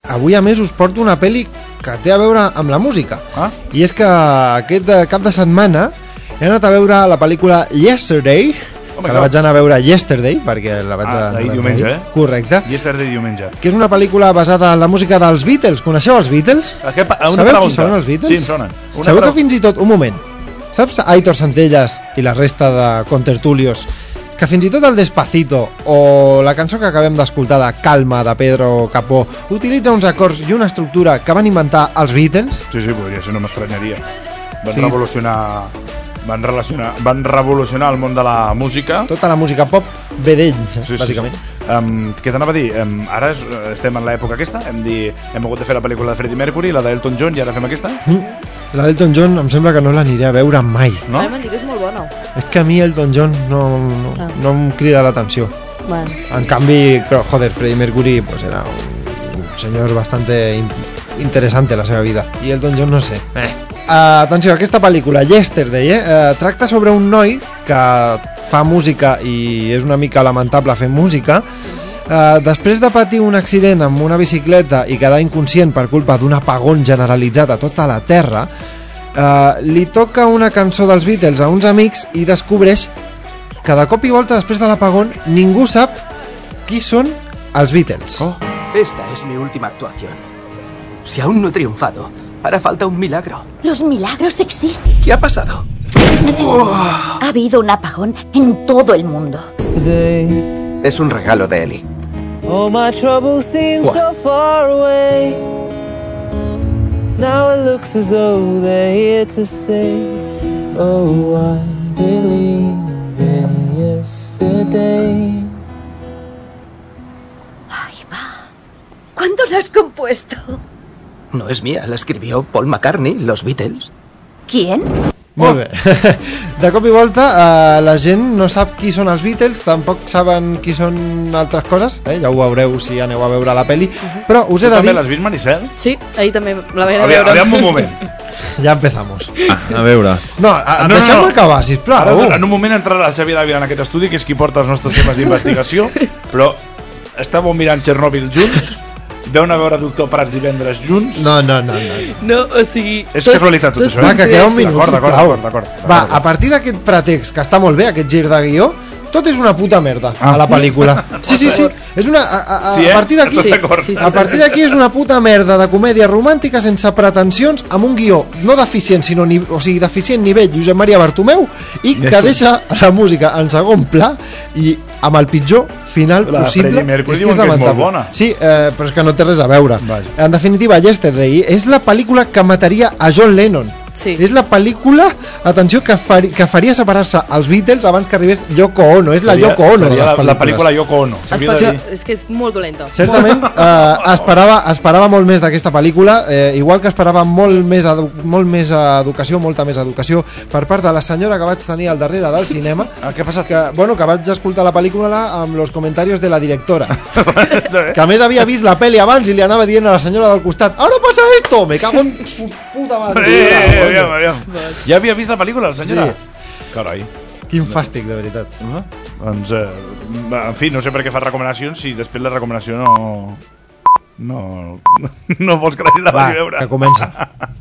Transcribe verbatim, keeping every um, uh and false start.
avui a més us porto una pel·li que té a veure amb la música. Ah? I és que aquest cap de setmana he anat a veure la pel·lícula Yesterday, Oh que la vaig anar a veure yesterday, perquè la vaig Ah, a... d'ahir diumenge, eh? Correcte. Yesterday diumenge. Que és una pel·lícula basada en la música dels Beatles. Coneixeu els Beatles? Una Sabeu pregunta. qui són els Beatles? Sí, em sonen. Una Sabeu pre... que fins i tot... Un moment. Saps Aitor Centelles i la resta de contertulios que fins i tot el Despacito o la cançó que acabem d'escoltar de Calma de Pedro Capó utilitza uns acords i una estructura que van inventar els Beatles? Sí, sí, podria ser, no m'estranyaria. Van Sí. revolucionar... Van, relacionar, van revolucionar el món de la música. Tota la música pop ve d'ells, Sí, sí, bàsicament. sí. Um, què t'anava a dir? Um, ara és, estem en l'època aquesta, hem, dit, hem hagut de fer la pel·lícula de Freddie Mercury, la d'Elton John, i ara fem aquesta? Mm. La d'Elton John em sembla que no l'aniré a veure mai. No? A mi m'han dit que és molt bona. És que a mi Elton John no, no, Ah. no em crida l'atenció. Bueno. En canvi, joder, Freddie Mercury pues era un, un senyor bastante in, interesante la seva vida. I Elton John no sé. Eh. Uh, atenció, aquesta pel·lícula, Yesterday, eh, uh, tracta sobre un noi que fa música i és una mica lamentable fer música. Uh, després de patir un accident amb una bicicleta i quedar inconscient per culpa d'un apagón generalitzat a tota la Terra, uh, li toca una cançó dels Beatles a uns amics i descobreix que de cop i volta després de l'apagón ningú sap qui són els Beatles. Oh. Esta es mi última actuación. Si aún no he triunfado, hará falta un milagro. Los milagros existen. ¿Qué ha pasado? Ha habido un apagón en todo el mundo. Es un regalo de Eli. All my troubles seem What? so far away. Now it looks as though they're here to stay. Oh, I believe in yesterday. Ahí va. ¿Cuándo la has compuesto? No es mía, la escribió Paul McCartney, los Beatles. ¿Quién? Molt bé. De cop i volta eh, la gent no sap qui són els Beatles, tampoc saben qui són altres coses, eh? Ja ho veureu si aneu a veure la peli, però us Tu he de també dir... l'has vist, Maricel? Sí, ahir també la vaig anar a Aviam, veure. aviam un moment. Ja empezamos. A veure. No, a, No, no, deixeu-me no. acabar, sisplau. Ara, en un moment entrarà el Xavier Dávila en aquest estudi, que és qui porta els nostres temes d'investigació, però estàveu mirant Chernobyl junts, veu anar a veure Doctor Prats divendres junts. No, no, no, no. No, o sigui... És casualitat tot això, Va, eh? que queda un minut, D'acord, d'acord, sisplau. d'acord, d'acord. Va, a partir d'aquest pretext, que està molt bé, aquest gir de guió, tot és una puta merda Ah. a la pel·lícula. Sí, sí, sí. És una, a, a, a, Sí, eh? a partir d'aquí Estàs d'acord? Sí, sí, a partir d'aquí és una puta merda de comèdia romàntica sense pretensions, amb un guió no deficient, sinó ni, o sigui, deficient nivell Josep Maria Bartomeu, i que Yes. deixa la música en segon pla i amb el pitjor final La possible. Freddie Mercury És que diuen és que és molt lamentable. bona. Sí, eh, però és que no té res a veure. Vaja. En definitiva, Yesterday és la pel·lícula que mataria a John Lennon. Sí. És la pel·lícula, atenció, que, fari, que faria separar-se els Beatles abans que arribés Yoko Ono. És la Seria- Yoko Ono de seria les la, pel·lícules. la pel·lícula Yoko Ono. s'havia de Especial, dir. és que és molt dolenta. Certament, eh, esperava, esperava molt més d'aquesta pel·lícula, eh, igual que esperava molt més, edu molt més educació, molta més educació per part de la senyora que vaig tenir al darrere del cinema, Ah, què ha passat? que, bueno, que vaig escoltar la pel·lícula amb los comentarios de la directora, que a més havia vist la pel·li abans i li anava dient a la senyora del costat, ara passa esto, me cago en su puta madre. Eh, eh, aviam, aviam. Ja havia vist la pel·lícula, la senyora? Sí. Carai. Quin fàstic, de veritat. Ah, doncs, eh, en fi, no sé per què fa recomanacions si després la recomanació no... No, no vols que la gent la Va, vagi a veure. que comença.